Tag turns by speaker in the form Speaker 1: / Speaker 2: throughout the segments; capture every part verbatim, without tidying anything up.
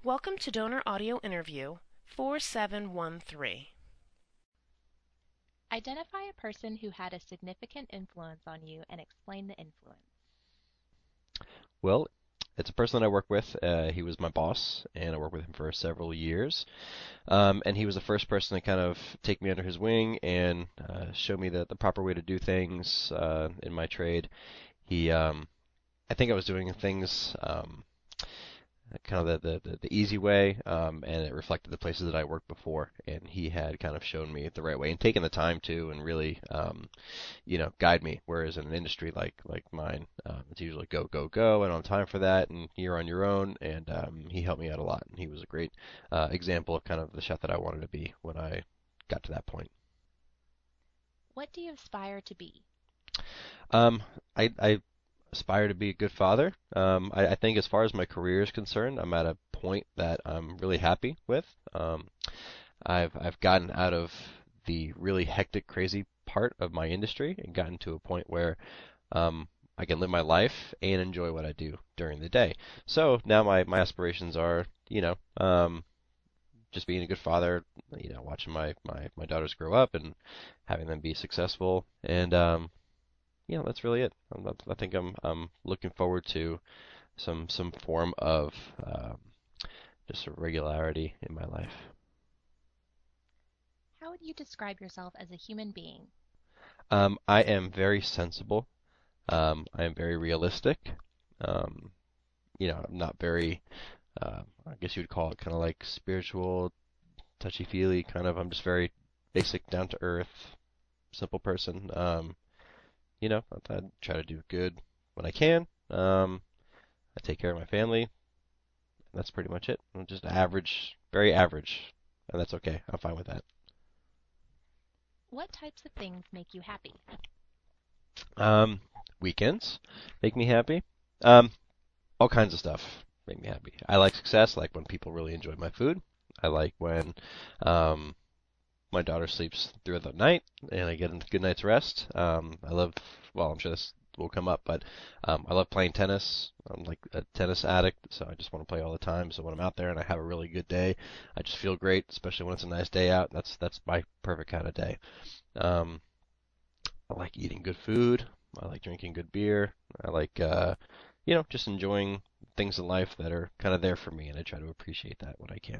Speaker 1: Welcome to Donor Audio Interview four seven one three.
Speaker 2: Identify a person who had a significant influence on you and explain the influence.
Speaker 3: Well, it's a person that I work with. Uh, he was my boss, and I worked with him for several years. Um, and he was the first person to kind of take me under his wing and uh, show me the, the proper way to do things uh, in my trade. He, um, I think I was doing things um, kind of the, the, the easy way, um, and it reflected the places that I worked before. And he had kind of shown me the right way and taken the time to, and really, um, you know, guide me. Whereas in an industry like like mine, um, it's usually go go go. I don't have time for that, and you're on your own. And um, he helped me out a lot, and he was a great uh, example of kind of the chef that I wanted to be when I got to that point.
Speaker 2: What do you aspire to be?
Speaker 3: Um, I, I aspire to be a good father. Um, I, I think as far as my career is concerned, I'm at a point that I'm really happy with. Um, I've I've gotten out of the really hectic, crazy part of my industry and gotten to a point where um, I can live my life and enjoy what I do during the day. So now my, my aspirations are, you know, um, just being a good father, you know, watching my, my, my daughters grow up and having them be successful, and um, you know, that's really it. I'm, I think I'm I'm looking forward to some some form of um, just a regularity in my life.
Speaker 2: How would you describe yourself as a human being?
Speaker 3: Um, I am very sensible. Um, I am very realistic. Um, you know, I'm not very, uh, I guess you would call it kind of like spiritual, touchy-feely kind of. I'm just very basic, down to earth, simple person. Um, you know, I, I try to do good when I can. Um, I take care of my family. That's pretty much it. I'm just average, very average, and that's okay. I'm fine with that.
Speaker 2: What types of things make you happy?
Speaker 3: Um, Weekends make me happy. Um, all kinds of stuff make me happy. I like success. I like when people really enjoy my food. I like when um, my daughter sleeps through the night and I get a good night's rest. Um, I love, well, I'm sure this will come up, but um, I love playing tennis. I'm like a tennis addict, so I just want to play all the time. So when I'm out there and I have a really good day, I just feel great, especially when it's a nice day out. That's that's my perfect kind of day. Um, I like eating good food. I like drinking good beer. I like, uh, you know, just enjoying things in life that are kind of there for me, and I try to appreciate that when I can.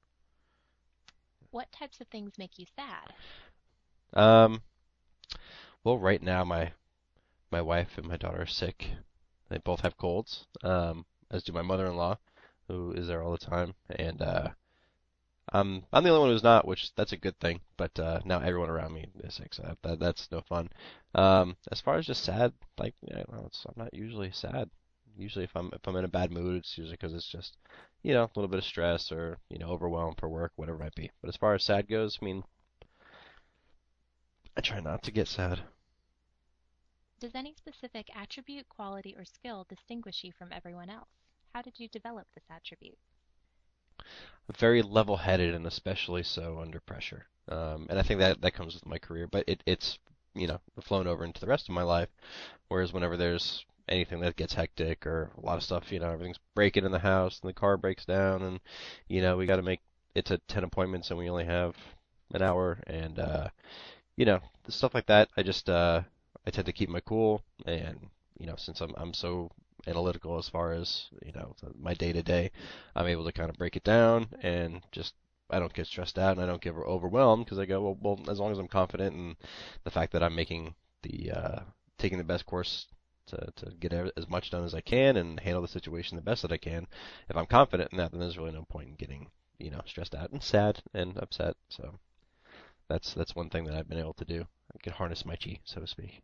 Speaker 2: What types of things make you sad?
Speaker 3: Um, well, right now my my wife and my daughter are sick. They both have colds, um, as do my mother-in-law, who is there all the time, and uh, I'm I'm the only one who's not, which that's a good thing. But uh, now everyone around me is sick, so that, that that's no fun. Um, as far as just sad, like yeah, well, it's, I'm not usually sad. Usually, if I'm if I'm in a bad mood, it's usually because it's just, you know, a little bit of stress or you know, overwhelmed for work, whatever it might be. But as far as sad goes, I mean, I try not to get sad.
Speaker 2: Does any specific attribute, quality, or skill distinguish you from everyone else? How did you develop this attribute?
Speaker 3: Very level-headed and especially so under pressure. Um, and I think that that comes with my career, but it, it's you know flown over into the rest of my life. Whereas whenever there's anything that gets hectic or a lot of stuff, you know, everything's breaking in the house and the car breaks down, and you know we got to make it to ten appointments and we only have an hour, and uh, you know stuff like that. I just uh, I tend to keep my cool, and you know since I'm I'm so analytical as far as you know my day to day, I'm able to kind of break it down and just I don't get stressed out and I don't get overwhelmed because I go well, well as long as I'm confident in the fact that I'm making the uh, taking the best course to to get as much done as I can and handle the situation the best that I can. If I'm confident in that, then there's really no point in getting you know stressed out and sad and upset. So that's that's one thing that I've been able to do. I can harness my chi, so to speak.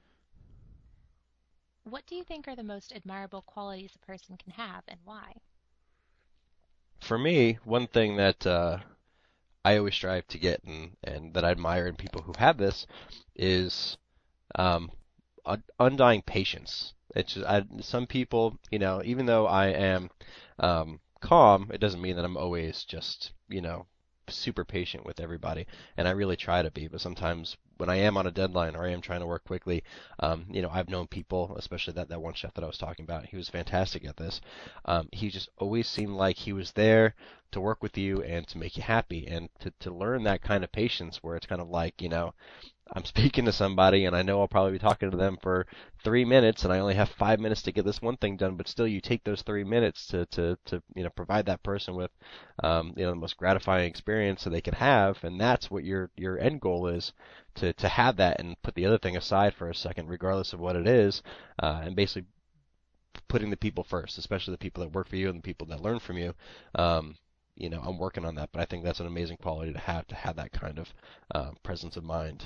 Speaker 2: What do you think are the most admirable qualities a person can have and why?
Speaker 3: For me, one thing that uh, I always strive to get and, and that I admire in people who have this is um, un- undying patience. It's just, I, some people, you know, even though I am um, calm, it doesn't mean that I'm always just, you know, super patient with everybody, and I really try to be. But sometimes when I am on a deadline or I am trying to work quickly, um, you know, I've known people, especially that that one chef that I was talking about. He was fantastic at this. Um, he just always seemed like he was there to work with you and to make you happy, and to to learn that kind of patience where it's kind of like, you know, I'm speaking to somebody and I know I'll probably be talking to them for three minutes and I only have five minutes to get this one thing done, but still you take those three minutes to, to, to you know, provide that person with, um, you know, the most gratifying experience that they can have, and that's what your, your end goal is, to, to have that and put the other thing aside for a second, regardless of what it is, uh, and basically putting the people first, especially the people that work for you and the people that learn from you. Um, you know, I'm working on that, but I think that's an amazing quality to have, to have that kind of uh, presence of mind.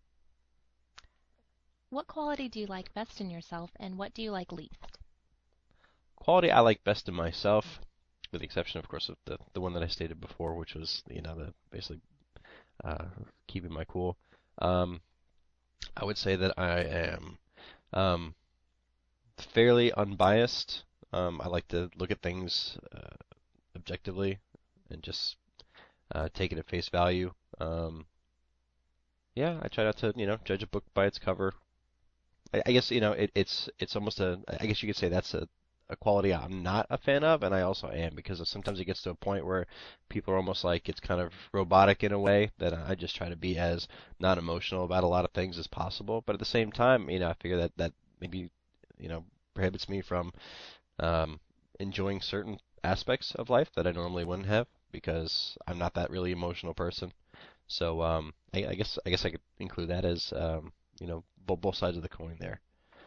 Speaker 2: What quality do you like best in yourself, and what do you like least?
Speaker 3: Quality I like best in myself, with the exception, of course, of the the one that I stated before, which was, you know, the basically uh, keeping my cool. Um, I would say that I am um, fairly unbiased. Um, I like to look at things uh, objectively and just uh, take it at face value. Um, yeah, I try not to, you know, judge a book by its cover. I, I guess, you know, it, it's it's almost a, I guess you could say that's a, a quality I'm not a fan of, and I also am, because sometimes it gets to a point where people are almost like it's kind of robotic in a way, that I just try to be as non-emotional about a lot of things as possible. But at the same time, you know, I figure that that maybe, you know, prohibits me from um, enjoying certain aspects of life that I normally wouldn't have, because I'm not that really emotional person. So um, I, I guess I guess I could include that as um, you know, both both sides of the coin there.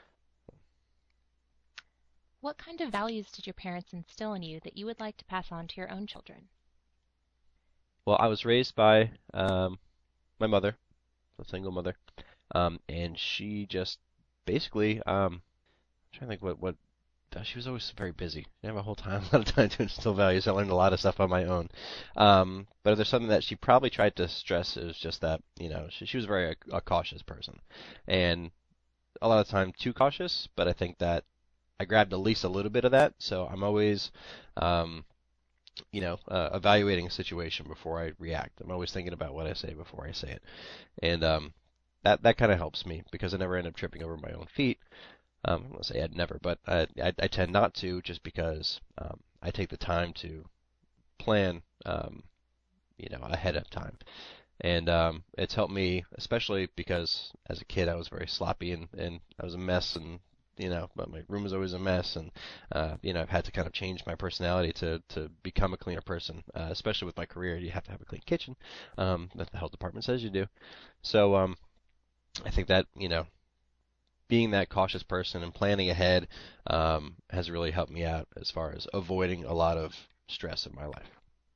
Speaker 2: What kind of values did your parents instill in you that you would like to pass on to your own children?
Speaker 3: Well, I was raised by um, my mother, a single mother, um, and she just basically, um, I'm trying to think what what uh, she was always very busy. She didn't have a whole time, a lot of time to instill values. I learned a lot of stuff on my own. Um, but if there's something that she probably tried to stress, it was just that, you know, she, she was very a, a cautious person, and a lot of the time too cautious. But I think that I grabbed at least a little bit of that, so I'm always, um, you know, uh, evaluating a situation before I react. I'm always thinking about what I say before I say it, and um, that that kind of helps me, because I never end up tripping over my own feet. Um, I won't say I'd never, but I, I, I tend not to, just because um, I take the time to plan, um, you know, ahead of time. And um, it's helped me, especially because as a kid I was very sloppy, and, and I was a mess, and you know, but my room was always a mess, and uh, you know, I've had to kind of change my personality to to become a cleaner person, uh, especially with my career. You have to have a clean kitchen, um, that the health department says you do. So um, I think that, you know, being that cautious person and planning ahead um, has really helped me out as far as avoiding a lot of stress in my life.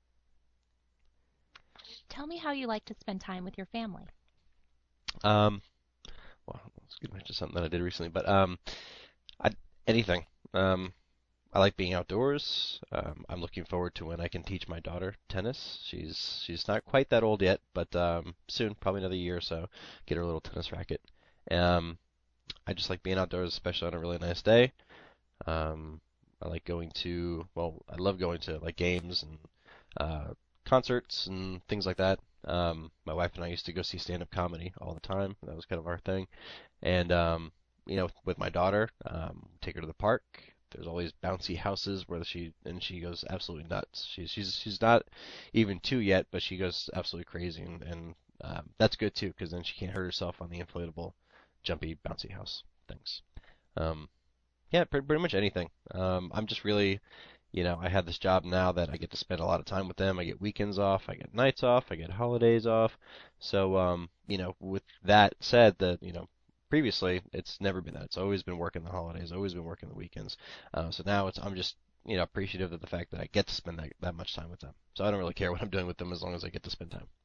Speaker 2: Tell me how you like to spend time with your family.
Speaker 3: Um, well, let's get back to something that I did recently, but um, I, anything. Um, I like being outdoors. Um, I'm looking forward to when I can teach my daughter tennis. She's she's not quite that old yet, but um, soon, probably another year or so, get her a little tennis racket. Um, I just like being outdoors, especially on a really nice day. Um, I like going to, well, I love going to like games and uh, concerts and things like that. Um, my wife and I used to go see stand-up comedy all the time. That was kind of our thing. And um, you know, with my daughter, um, take her to the park. There's always bouncy houses where she and she goes absolutely nuts. She's she's she's not even two yet, but she goes absolutely crazy, and and um, that's good too, because then she can't hurt herself on the inflatable, jumpy, bouncy house things. Um, yeah, pretty, pretty much anything. Um, I'm just really, you know, I have this job now that I get to spend a lot of time with them. I get weekends off, I get nights off, I get holidays off. So, um, you know, with that said, that, you know, previously it's never been that. It's always been working the holidays, always been working the weekends. Uh, so now it's I'm just, you know, appreciative of the fact that I get to spend that that much time with them. So I don't really care what I'm doing with them as long as I get to spend time.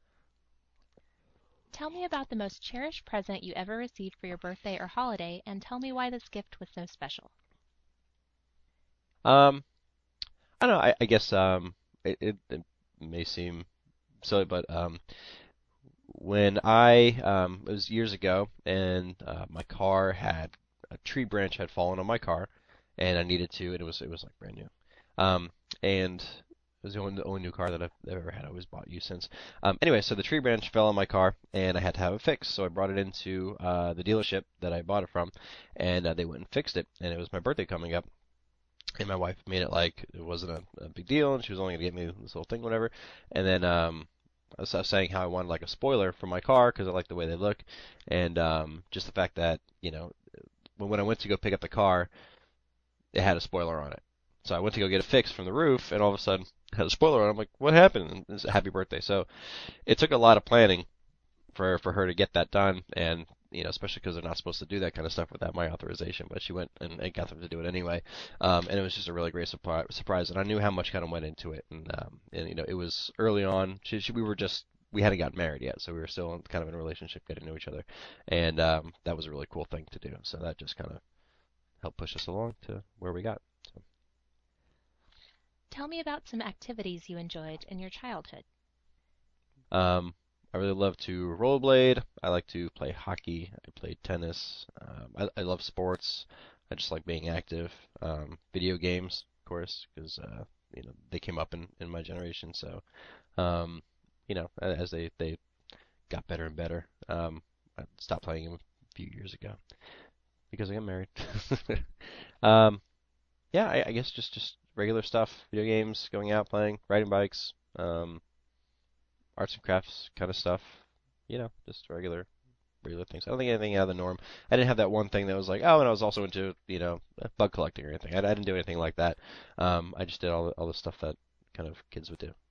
Speaker 2: Tell me about the most cherished present you ever received for your birthday or holiday, and tell me why this gift was so special.
Speaker 3: Um, I don't know. I, I guess um, it, it it may seem silly, but um, when I um, it was years ago, and uh, my car had a tree branch had fallen on my car, and I needed to, and it was it was like brand new, um, and It was the only, the only new car that I've ever had. I always bought used since. Um, anyway, so the tree branch fell on my car, and I had to have it fixed. So I brought it into uh, the dealership that I bought it from, and uh, they went and fixed it. And it was my birthday coming up, and my wife made it like it wasn't a, a big deal, and she was only gonna get me this little thing, whatever. And then um, I was, I was saying how I wanted like a spoiler for my car because I like the way they look, and um, just the fact that you know when when I went to go pick up the car, it had a spoiler on it. So I went to go get it fixed from the roof, and all of a sudden it had a spoiler on it. I'm like, what happened? And it's a happy birthday. So it took a lot of planning for for her to get that done, and you know, especially because they're not supposed to do that kind of stuff without my authorization. But she went and, and got them to do it anyway, um, and it was just a really great surprise. Surprise, and I knew how much kind of went into it, and um, and you know, it was early on. She, she, we were just we hadn't gotten married yet, so we were still kind of in a relationship, getting to know each other, and um, that was a really cool thing to do. So that just kind of helped push us along to where we got. So.
Speaker 2: Tell me about some activities you enjoyed in your childhood.
Speaker 3: Um, I really love to rollerblade. I like to play hockey. I played tennis. Um, I, I love sports. I just like being active. Um, video games, of course, because uh, you know they came up in, in my generation. So, um, you know, a- as they, they got better and better, um, I stopped playing them a few years ago because I got married. um, yeah, I, I guess just just regular stuff. Video games, going out, playing, riding bikes. Um, arts and crafts kind of stuff. You know, just regular regular things. I don't think anything out of the norm. I didn't have that one thing that was like, oh, and I was also into, you know, bug collecting or anything. I, I didn't do anything like that. Um, I just did all the, all the stuff that kind of kids would do.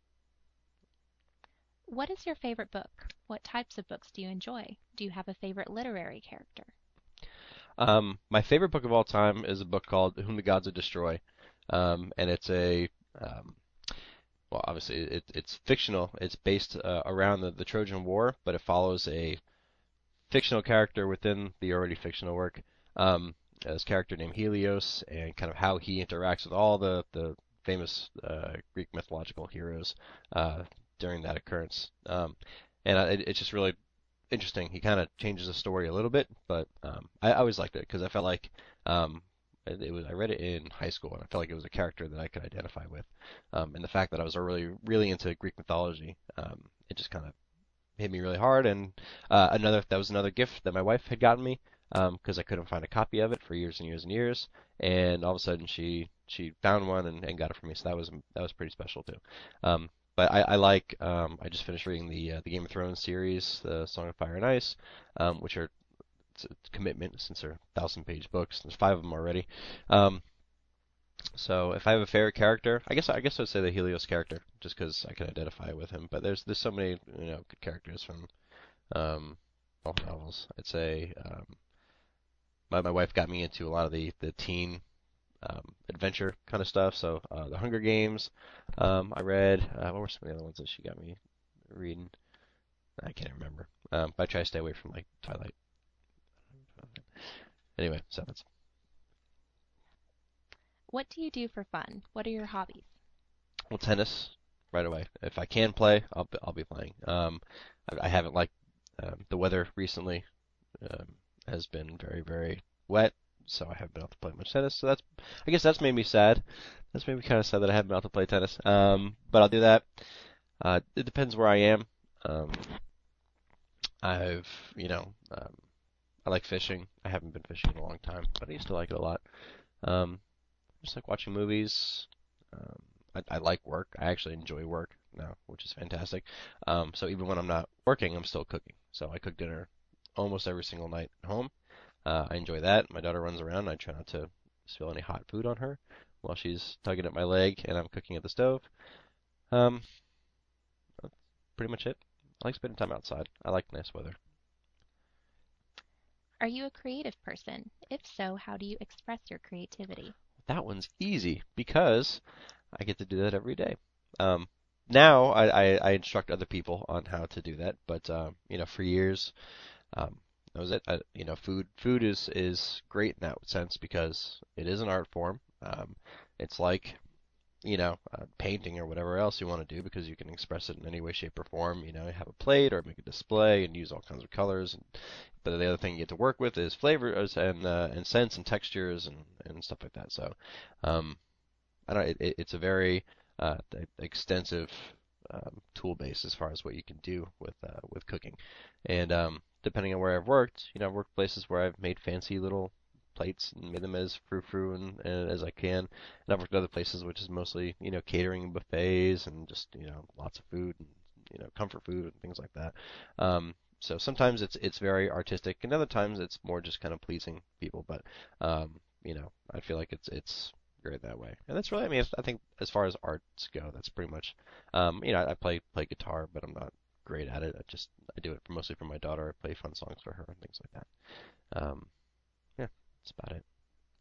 Speaker 2: What is your favorite book? What types of books do you enjoy? Do you have a favorite literary character?
Speaker 3: Um, my favorite book of all time is a book called Whom the Gods Would Destroy, um, and it's a um, well, obviously it, it's fictional. It's based uh, around the, the Trojan War, but it follows a fictional character within the already fictional work. Um, this character named Helios, and kind of how he interacts with all the the famous uh, Greek mythological heroes uh, during that occurrence. Um, and I, it, it's just really interesting. He kind of changes the story a little bit, but um, I, I always liked it because I felt like um, it, it was. I read it in high school, and I felt like it was a character that I could identify with. Um, and the fact that I was really, really into Greek mythology, um, it just kind of hit me really hard. And uh, another that was another gift that my wife had gotten me because um, I couldn't find a copy of it for years and years and years. And all of a sudden, she she found one and, and got it for me. So that was that was pretty special too. Um, but I, I like um, I just finished reading the uh, the Game of Thrones series, the Song of Fire and Ice, um, which are it's a commitment since they're thousand page books. There's five of them already. Um, so if I have a favorite character, I guess I guess I'd say the Helios character, just because I can identify with him. But there's there's so many you know good characters from um, all novels. I'd say um, my my wife got me into a lot of the the teen um, adventure kind of stuff. So uh, the Hunger Games, um, I read. Uh, what were some of the other ones that she got me reading? I can't remember. Um, but I try to stay away from like Twilight. Anyway, so that's
Speaker 2: What do you do for fun? What are your hobbies?
Speaker 3: well tennis right away. If I can play, I'll be, I'll be playing. Um, I, I haven't liked um, the weather recently. Um, has been very very wet, so I haven't been able to play much tennis. So that's I guess that's made me sad. That's made me kind of sad that I haven't been able to play tennis. Um, but I'll do that. Uh, it depends where I am. Um, I've you know um, I like fishing. I haven't been fishing in a long time, but I used to like it a lot. Um, just like watching movies. Um, I, I like work. I actually enjoy work now, which is fantastic. Um, so even when I'm not working, I'm still cooking. So I cook dinner almost every single night at home. Uh, I enjoy that. My daughter runs around. I try not to spill any hot food on her while she's tugging at my leg and I'm cooking at the stove. Um, that's pretty much it. I like spending time outside. I like nice weather.
Speaker 2: Are you a creative person? If so, how do you express your creativity?
Speaker 3: That one's easy because I get to do that every day. Um, now I, I, I instruct other people on how to do that, but um, you know, for years, um, that was it. I, you know, food food is is great in that sense because it is an art form. Um, it's like you know, uh, painting or whatever else you want to do because you can express it in any way, shape, or form. You know, have a plate or make a display and use all kinds of colors. And, but the other thing you get to work with is flavors and uh, and scents and textures and, and stuff like that. So, um, I don't. It, it's a very uh, the extensive um, tool base as far as what you can do with uh, with cooking. And um, depending on where I've worked, you know, I've worked places where I've made fancy little plates and made them as frou-frou and, and as I can. And I've worked at other places which is mostly, you know, catering and buffets and just, you know, lots of food and, you know, comfort food and things like that. Um, so sometimes it's it's very artistic, and other times it's more just kind of pleasing people. But um, you know, I feel like it's it's great that way. And that's really, I mean, I think as far as arts go, that's pretty much, um, you know, I play play guitar, but I'm not great at it. I just I do it for, mostly for my daughter. I play fun songs for her and things like that. Um, yeah, that's about it.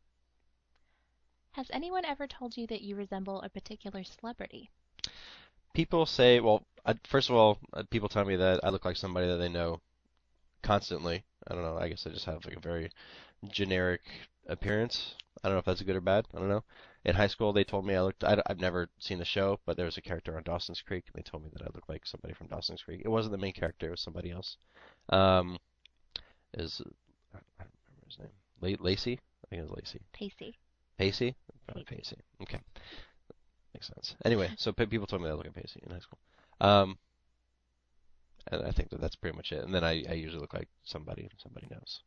Speaker 2: Has anyone ever told you that you resemble a particular celebrity?
Speaker 3: People say, well, I, first of all, uh, people tell me that I look like somebody that they know constantly. I don't know. I guess I just have like a very generic appearance. I don't know if that's good or bad. I don't know. In high school, they told me I looked. I, have never seen the show, but there was a character on Dawson's Creek, and they told me that I looked like somebody from Dawson's Creek. It wasn't the main character; it was somebody else. Um, is I don't remember his name. La- Lacey? I think it was Lacey.
Speaker 2: Pacey.
Speaker 3: Pacey? Probably
Speaker 2: Pacey.
Speaker 3: Pacey. Okay, makes sense. Anyway, so pe- people told me I look like Pacey in high school. Um, and I think that that's pretty much it. And then I, I usually look like somebody somebody knows.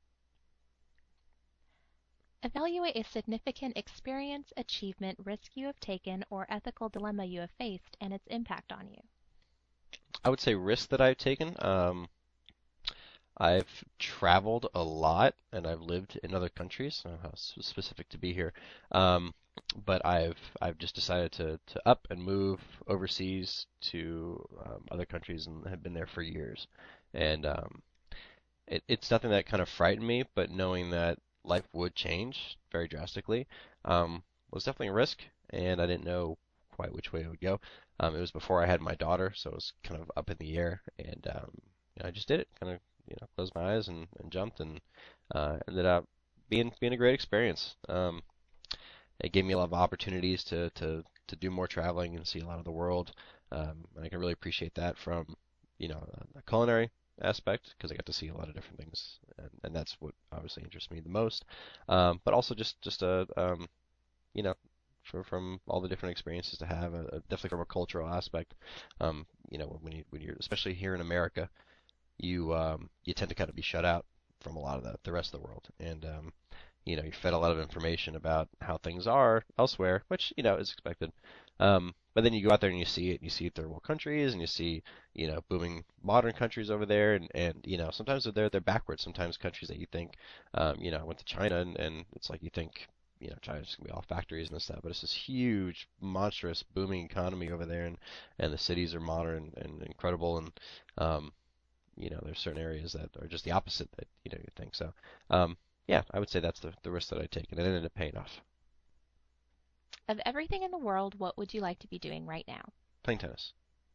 Speaker 2: Evaluate a significant experience, achievement, risk you have taken, or ethical dilemma you have faced and its impact on you.
Speaker 3: I would say risks that I've taken. Um, I've traveled a lot and I've lived in other countries. I don't know how s- specific to be here. Um, but I've I've just decided to, to up and move overseas to um, other countries and have been there for years. And um, it, it's nothing that kind of frightened me, but knowing that life would change very drastically um, was definitely a risk, and I didn't know quite which way it would go. Um, it was before I had my daughter, so it was kind of up in the air, and um, you know, I just did it. Kind of, you know, closed my eyes and, and jumped, and uh, ended up being being a great experience. Um, it gave me a lot of opportunities to to to do more traveling and see a lot of the world, um, and I can really appreciate that from, you know, a culinary aspect because I got to see a lot of different things, and, and that's what obviously interests me the most. Um, but also just just a um, you know, for, from all the different experiences to have, uh, definitely from a cultural aspect. Um, you know, when you when you're especially here in America, you um, you tend to kind of be shut out from a lot of the the rest of the world, and um, you know, you're fed a lot of information about how things are elsewhere, which, you know, is expected. Um, but then you go out there and you see it, and you see third world countries, and you see, you know, booming modern countries over there, and, and you know, sometimes they're they're backwards. Sometimes countries that you think, um, you know, I went to China, and, and it's like you think, you know, China's just gonna be all factories and stuff, but it's this huge, monstrous, booming economy over there, and and the cities are modern and incredible, and um, you know, there's certain areas that are just the opposite that, you know, you think so. Um, yeah, I would say that's the, the risk that I take, and it ended up paying off.
Speaker 2: Of everything in the world, what would you like to be doing right now?
Speaker 3: Playing tennis.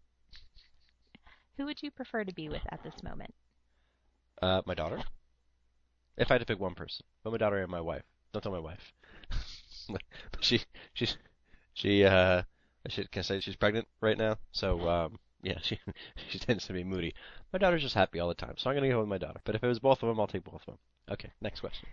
Speaker 2: Who would you prefer to be with at this moment?
Speaker 3: Uh, my daughter. If I had to pick one person, but my daughter and my wife. Don't tell my wife. she she's she uh I should can I say she's pregnant right now, so um yeah, she she tends to be moody. My daughter's just happy all the time, so I'm gonna go with my daughter. But if it was both of them, I'll take both of them. Okay, next question.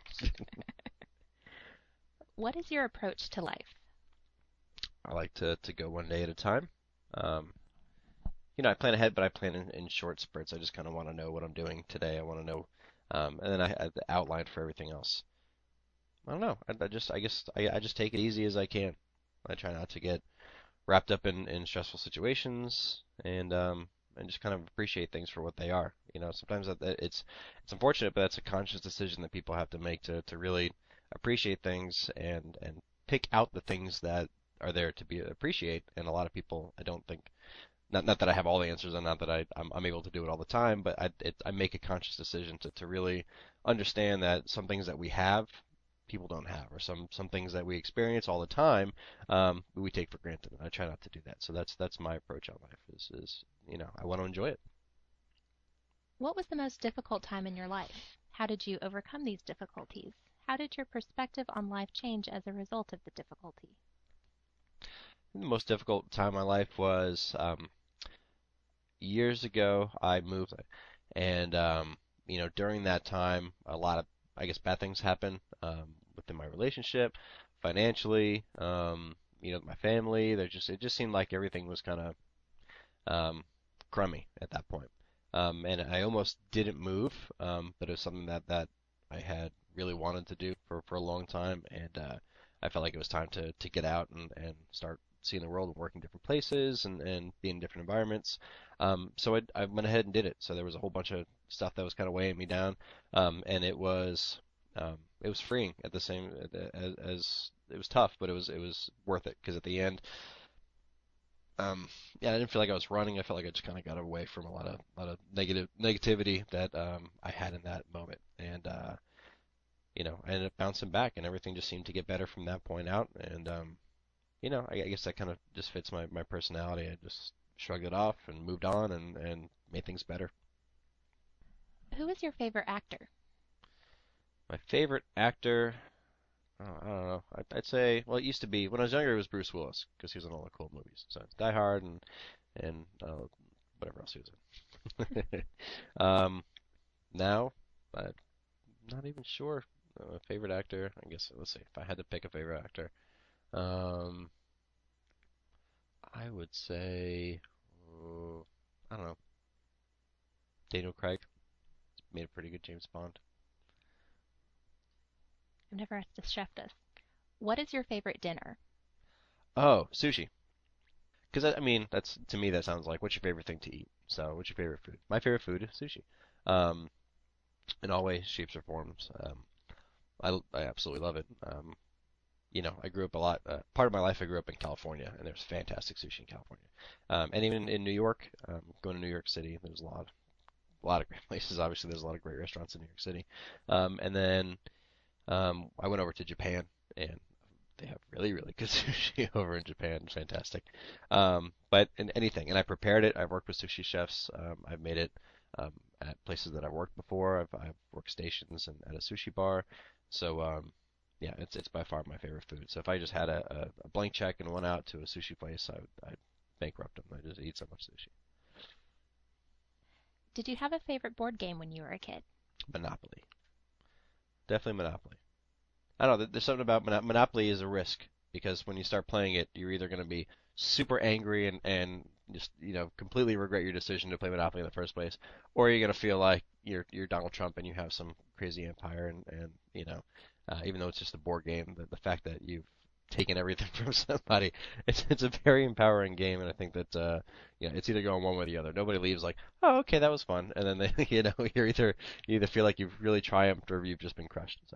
Speaker 2: What is your approach to life?
Speaker 3: I like to to go one day at a time. Um, you know, I plan ahead, but I plan in, in short spurts. I just kind of want to know what I'm doing today. I want to know, um, and then I have the outline for everything else. I don't know. I, I just, I guess, I, I just take it easy as I can. I try not to get wrapped up in, in stressful situations, and um, and just kind of appreciate things for what they are. You know, sometimes that, that it's it's unfortunate, but that's a conscious decision that people have to make to, to really appreciate things and and pick out the things that are there to be appreciate. And a lot of people, I don't think, not not that I have all the answers and not that I I'm, I'm able to do it all the time, but I it, I make a conscious decision to to really understand that some things that we have people don't have, or some some things that we experience all the time, um, we take for granted. And I try not to do that. So that's that's my approach on life. Is is you know, I want to enjoy it.
Speaker 2: What was the most difficult time in your life? How did you overcome these difficulties? How did your perspective on life change as a result of the difficulty?
Speaker 3: The most difficult time in my life was um, years ago. I moved, and um, you know, during that time, a lot of, I guess, bad things happened um, within my relationship, financially, um, meet with my family. There just it just seemed like everything was kind of um, crummy at that point. Um, and I almost didn't move, um, but it was something that, that I had really wanted to do for, for a long time, and uh, I felt like it was time to, to get out and, and start seeing the world and working different places and, and be in different environments. Um, so I, I went ahead and did it. So there was a whole bunch of stuff that was kind of weighing me down, um, and it was um, it was freeing at the same as, as it was tough, but it was it was worth it because at the end um, yeah, I didn't feel like I was running. I felt like I just kind of got away from a lot of lot of negative negativity that um, I had in that moment, and uh, you know, I ended up bouncing back, and everything just seemed to get better from that point out. And um, you know, I, I guess that kind of just fits my my personality. I just shrugged it off and moved on, and and made things better.
Speaker 2: Who is your favorite actor?
Speaker 3: My favorite actor, oh, I don't know. I'd, I'd say, well, it used to be when I was younger, it was Bruce Willis because he was in all the cool movies. So Die Hard and and uh, whatever else he was in. um, now, I'm not even sure. Uh, favorite actor? I guess let's see. If I had to pick a favorite actor, um, I would say, uh, I don't know, Daniel Craig made a pretty good James Bond.
Speaker 2: I've never asked a chef this. What is your favorite dinner?
Speaker 3: Oh, sushi. Because I mean, that's to me that sounds like what's your favorite thing to eat? So, what's your favorite food? My favorite food is sushi. Um, in all ways, shapes, or forms. Um, I I absolutely love it. Um, you know, I grew up a lot. Uh, part of my life, I grew up in California, and there's fantastic sushi in California. Um, and even in New York, um, going to New York City, there's a lot, a lot of great places. Obviously, there's a lot of great restaurants in New York City. Um, and then um, I went over to Japan, and they have really, really good sushi over in Japan. Fantastic. Um, but in anything, and I prepared it. I've worked with sushi chefs. Um, I've made it um, at places that I've worked before. I've, I've worked stations and at a sushi bar. So um, yeah, it's it's by far my favorite food. So if I just had a, a, a blank check and went out to a sushi place, I would I'd bankrupt them. I just eat so much sushi.
Speaker 2: Did you have a favorite board game when you were a kid?
Speaker 3: Monopoly, definitely Monopoly. I don't know. There's something about Mon- Monopoly is a risk because when you start playing it, you're either going to be super angry and and just you know completely regret your decision to play Monopoly in the first place, or you're going to feel like you're you're Donald Trump and you have some crazy empire and and you know uh, even though it's just a board game, the the fact that you've taken everything from somebody, it's it's a very empowering game, and I think that uh, you know it's either going one way or the other. Nobody leaves like, oh okay, that was fun, and then they you know you're either you either feel like you've really triumphed or you've just been crushed. So.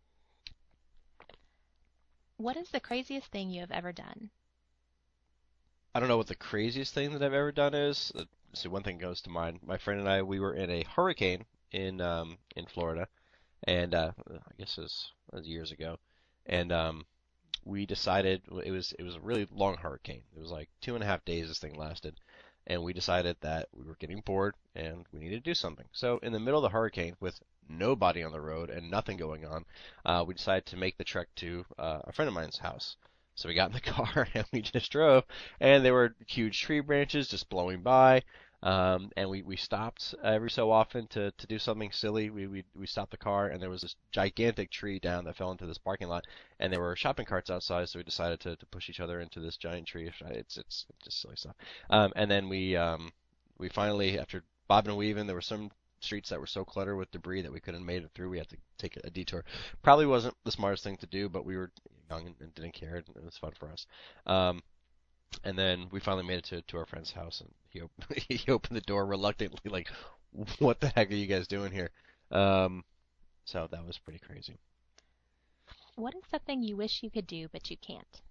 Speaker 2: What is the craziest thing you have ever done?
Speaker 3: I don't know what the craziest thing that I've ever done is. Uh, So one thing goes to mind. My friend and I, we were in a hurricane in um, in Florida, and uh, I guess it was, it was years ago, and um, we decided it was it was a really long hurricane. It was like two and a half days this thing lasted, and we decided that we were getting bored and we needed to do something. So in the middle of the hurricane, with nobody on the road and nothing going on, uh, we decided to make the trek to uh, a friend of mine's house. So we got in the car and we just drove, and there were huge tree branches just blowing by. Um, and we, we stopped every so often to, to do something silly. We, we we stopped the car, and there was this gigantic tree down that fell into this parking lot, and there were shopping carts outside. So we decided to, to push each other into this giant tree. It's it's just silly stuff. Um, and then we um, we finally, after bobbing and weaving, there were some streets that were so cluttered with debris that we couldn't make it through. We had to take a detour. Probably wasn't the smartest thing to do, but we were young and, and didn't care, and it was fun for us. Um, and then we finally made it to, to our friend's house, and he op- he opened the door reluctantly, like, "What the heck are you guys doing here?" Um, so that was pretty crazy.
Speaker 2: What is something you wish you could do but you can't?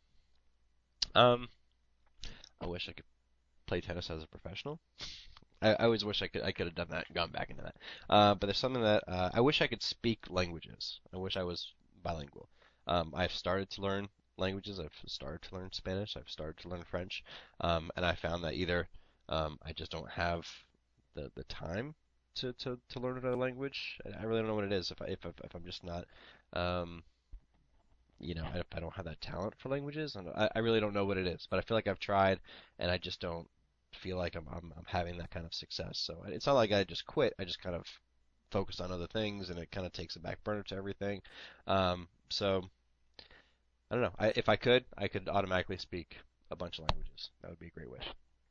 Speaker 3: Um, I wish I could play tennis as a professional. I, I always wish I could I could have done that, gone back into that. Uh, but there's something that uh, I wish I could speak languages. I wish I was bilingual. Um, I've started to learn languages. I've started to learn Spanish. I've started to learn French, um, and I found that either um, I just don't have the the time to, to, to learn another language. I I really don't know what it is. If I if, if I'm just not um, you know, I, I don't have that talent for languages, and I, I really don't know what it is. But I feel like I've tried, and I just don't feel like I'm, I'm I'm having that kind of success. So it's not like I just quit. I just kind of focused on other things, and it kind of takes a back burner to everything. Um, so I don't know. I, if I could, I could automatically speak a bunch of languages. That would be a great wish.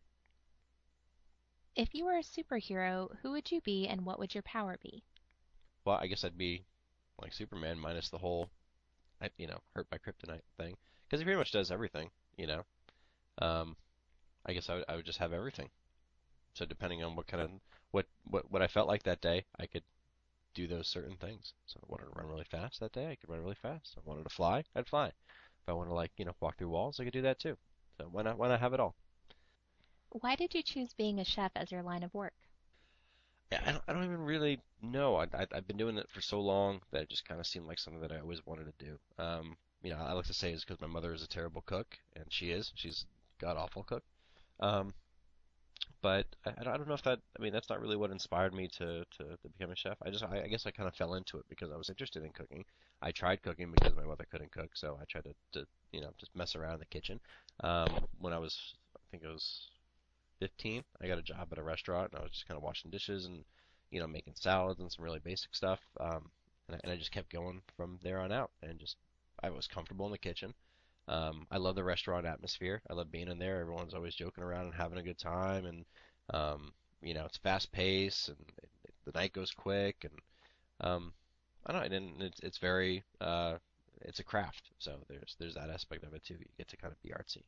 Speaker 2: If you were a superhero, who would you be and what would your power be?
Speaker 3: Well, I guess I'd be like Superman minus the whole, I- you know, hurt by kryptonite thing, because he pretty much does everything. You know, um, I guess I would, I would just have everything. So depending on what kind of what what what I felt like that day, I could do those certain things. So I wanted to run really fast that day, I could run really fast. I wanted to fly, I'd fly. If I wanted to like, you know, walk through walls, I could do that too. So why not why not have it all?
Speaker 2: Why did you choose being a chef as your line of work?
Speaker 3: Yeah, I don't, I don't even really know. I, I I've been doing it for so long that it just kind of seemed like something that I always wanted to do. Um, you know, I like to say it's because my mother is a terrible cook, and she is. She's god awful cook. Um, but I, I don't I don't know if that. I mean, that's not really what inspired me to to, to become a chef. I just I, I guess I kind of fell into it because I was interested in cooking. I tried cooking because my mother couldn't cook, so I tried to, to you know just mess around in the kitchen. Um, when I was I think it was fifteen, I got a job at a restaurant, and I was just kind of washing dishes and you know making salads and some really basic stuff. Um, and I, and I just kept going from there on out, and just I was comfortable in the kitchen. Um, I love the restaurant atmosphere. I love being in there. Everyone's always joking around and having a good time, and um, you know, it's fast paced, and it, it, the night goes quick, and um, I don't know, and it's it's very uh, it's a craft, so there's there's that aspect of it too. You get to kind of be artsy.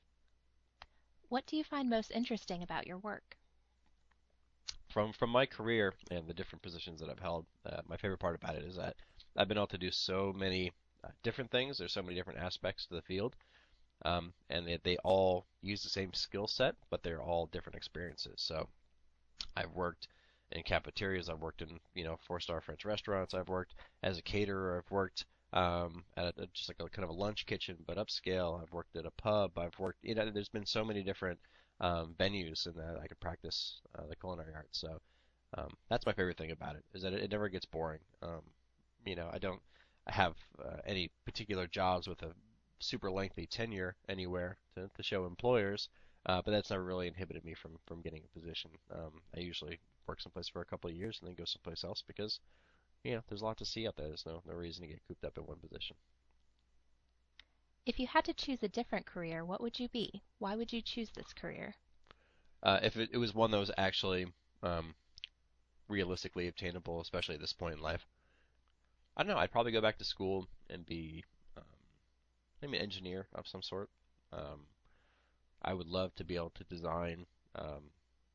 Speaker 2: What do you find most interesting about your work?
Speaker 3: From from my career and the different positions that I've held, uh, my favorite part about it is that I've been able to do so many uh, different things. There's so many different aspects to the field, um, and they, they all use the same skill set, but they're all different experiences. So I've worked in cafeterias, I've worked in you know four-star French restaurants, I've worked as a caterer, I've worked um, at a, just like a kind of a lunch kitchen, but upscale. I've worked at a pub. I've worked, you know, there's been so many different um, venues and that I could practice uh, the culinary arts. So um, that's my favorite thing about it is that it, it never gets boring. Um, you know, I don't have uh, any particular jobs with a super lengthy tenure anywhere to, to show employers, uh, but that's never really inhibited me from from getting a position. Um, I usually work someplace for a couple of years and then go someplace else because you know there's a lot to see out there. There's no no reason to get cooped up in one position.
Speaker 2: If you had to choose a different career, what would you be? Why would you choose this career?
Speaker 3: Uh, if it, it was one that was actually um, realistically obtainable, especially at this point in life, I don't know. I'd probably go back to school and be um, maybe an engineer of some sort. Um, I would love to be able to design um,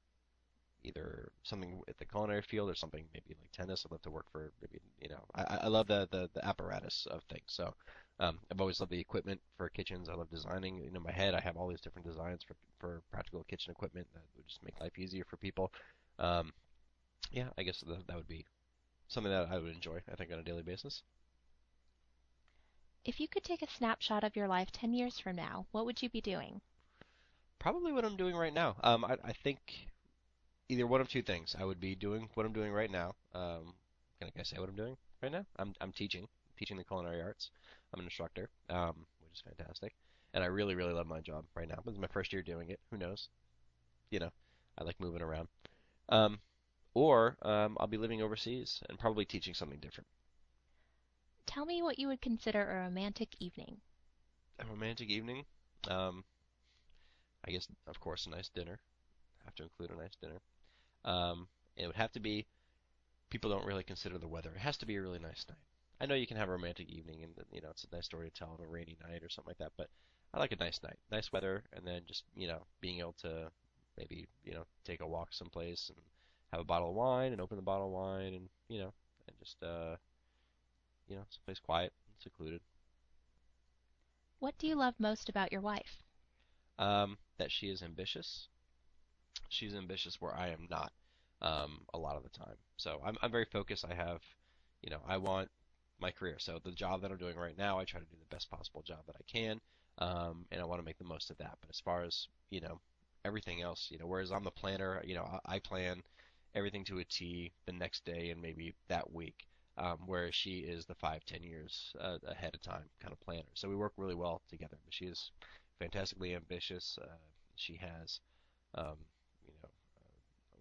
Speaker 3: either something at the culinary field or something maybe like tennis. I'd love to work for maybe you know I, I love the, the the apparatus of things. So um, I've always loved the equipment for kitchens. I love designing. You know, in my head I have all these different designs for for practical kitchen equipment that would just make life easier for people. Um, yeah, I guess that that would be something that I would enjoy. I think on a daily basis.
Speaker 2: If you could take a snapshot of your life ten years from now, what would you be doing?
Speaker 3: Probably what I'm doing right now. Um, I, I think either one of two things. I would be doing what I'm doing right now. Um, can I say what I'm doing right now? I'm I'm teaching, teaching the culinary arts. I'm an instructor, um, which is fantastic, and I really really love my job right now. This is my first year doing it. Who knows? You know, I like moving around. Um, or um, I'll be living overseas and probably teaching something different.
Speaker 2: Tell me what you would consider a romantic evening.
Speaker 3: A romantic evening. Um, I guess of course a nice dinner. Have to include a nice dinner. Um, it would have to be people don't really consider the weather. It has to be a really nice night. I know you can have a romantic evening and you know it's a nice story to tell on a rainy night or something like that, but I like a nice night, nice weather, and then just you know being able to maybe you know take a walk someplace and have a bottle of wine and open the bottle of wine and you know and just uh you know someplace quiet and secluded.
Speaker 2: What do you love most about your wife?
Speaker 3: Um, that she is ambitious. She's ambitious where I am not um, a lot of the time. So I'm I'm very focused. I have, you know, I want my career. So the job that I'm doing right now, I try to do the best possible job that I can, um, and I want to make the most of that. But as far as you know, everything else, you know, whereas I'm the planner, you know, I, I plan everything to a T the next day and maybe that week. Um, whereas she is the five, ten years uh, ahead of time kind of planner. So we work really well together. But she is fantastically ambitious. Uh, she has um, you know,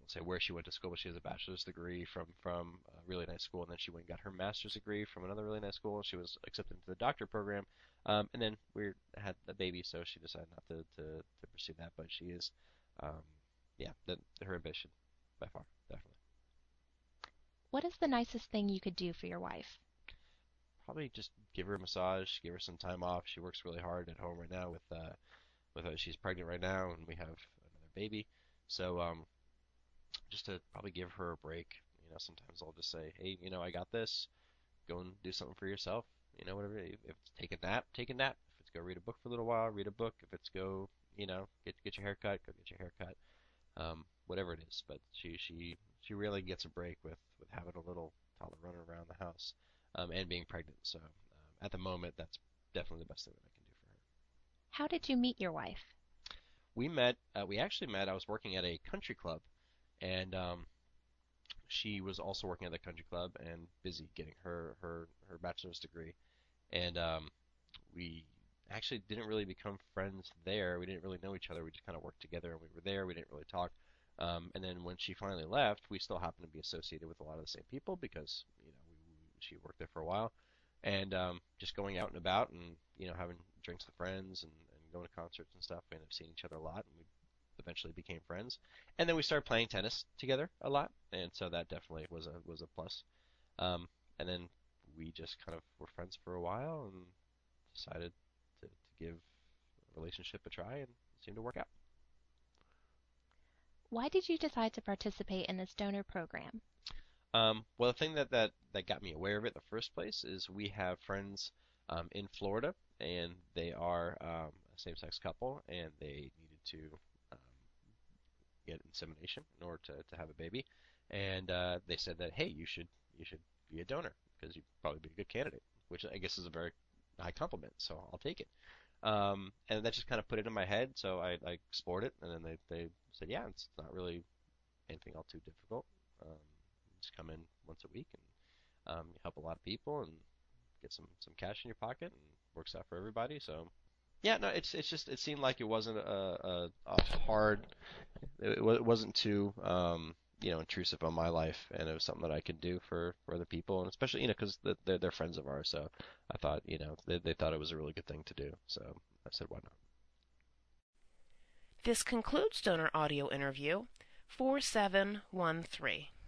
Speaker 3: say where she went to school, but she has a bachelor's degree from from a really nice school, and then she went and got her master's degree from another really nice school. She was accepted into the doctor program, um, and then we had a baby, so she decided not to, to, to pursue that. But she is, um, yeah, the, her ambition by far, definitely.
Speaker 2: What is the nicest thing you could do for your wife?
Speaker 3: Probably just give her a massage, give her some time off. She works really hard at home right now with uh, with her. She's pregnant right now, and we have another baby. So um, just to probably give her a break. You know, sometimes I'll just say, hey, you know, I got this. Go and do something for yourself. You know, whatever. If it's take a nap, take a nap. If it's go read a book for a little while, read a book. If it's go, you know, get get your hair cut, go get your hair cut. Um, whatever it is. But she she she really gets a break with with having a little toddler running around the house, um, and being pregnant. So um, at the moment, that's definitely the best thing that I can do for her.
Speaker 2: How did you meet your wife?
Speaker 3: We met. Uh, we actually met. I was working at a country club, and um, she was also working at the country club and busy getting her her her bachelor's degree. And um, we actually didn't really become friends there. We didn't really know each other. We just kind of worked together, and we were there. We didn't really talk. Um, and then when she finally left, we still happened to be associated with a lot of the same people because you know we, we, she worked there for a while, and um, just going out and about and you know having drinks with friends and, and going to concerts and stuff. We ended up seeing each other a lot, and we eventually became friends. And then we started playing tennis together a lot, and so that definitely was a was a plus. Um, and then we just kind of were friends for a while and decided to, to give a relationship a try, and it seemed to work out.
Speaker 2: Why did you decide to participate in this donor program?
Speaker 3: Um, well, the thing that, that, that got me aware of it in the first place is we have friends um, in Florida, and they are um, a same-sex couple, and they needed to um, get insemination in order to, to have a baby. And uh, they said that, hey, you should you should be a donor because you'd probably be a good candidate, which I guess is a very high compliment, so I'll take it. Um, and that just kind of put it in my head, so I, I explored it, and then they, they said, yeah, it's not really anything all too difficult. Um, just come in once a week and um, help a lot of people and get some, some cash in your pocket, and works out for everybody. So, yeah, no, it's it's just it seemed like it wasn't a, a, a hard, it, it wasn't too um, you know intrusive on my life, and it was something that I could do for, for other people, and especially you know because they're they're friends of ours, so I thought you know they they thought it was a really good thing to do, so I said why not.
Speaker 1: This concludes Donor Audio Interview four seven one three.